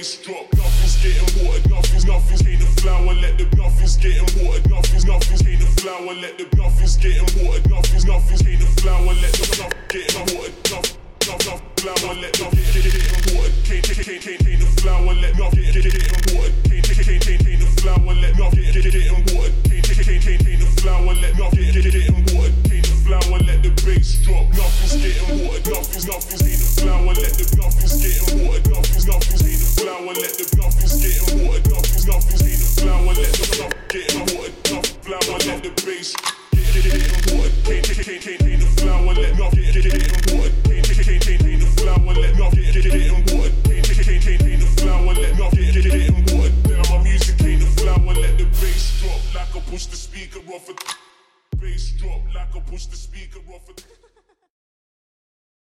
bass drop. Nothing's getting watered, nothing's ain't the flower. Let the nothing's getting watered, nothing's ain't the flower. Let the nothing's getting watered, nothing's ain't the flower. Let the nothing getting watered, nothing flower. Let nothing getting watered, can't the flower. Let nothing getting watered, can't the flower. Let nothing getting watered, can't the flower. Let nothing getting watered, can't the flower. Let the bass drop. Nothing's getting watered, nothing's ain't the flower. Let the nothing's getting watered, nothing's ain't the flower. Let the nothing's getting watered, nothing's ain't the flower. Let the nothing getting watered, nothing flower. Let the bass getting watered, can't the flower. Let nothing getting watered, can't the flower. Let nothing getting watered, can't the flower. Let nothing getting watered. Now my music ain't the flower. Let the bass drop like I push the speaker off. Bass drop like I push the speaker off.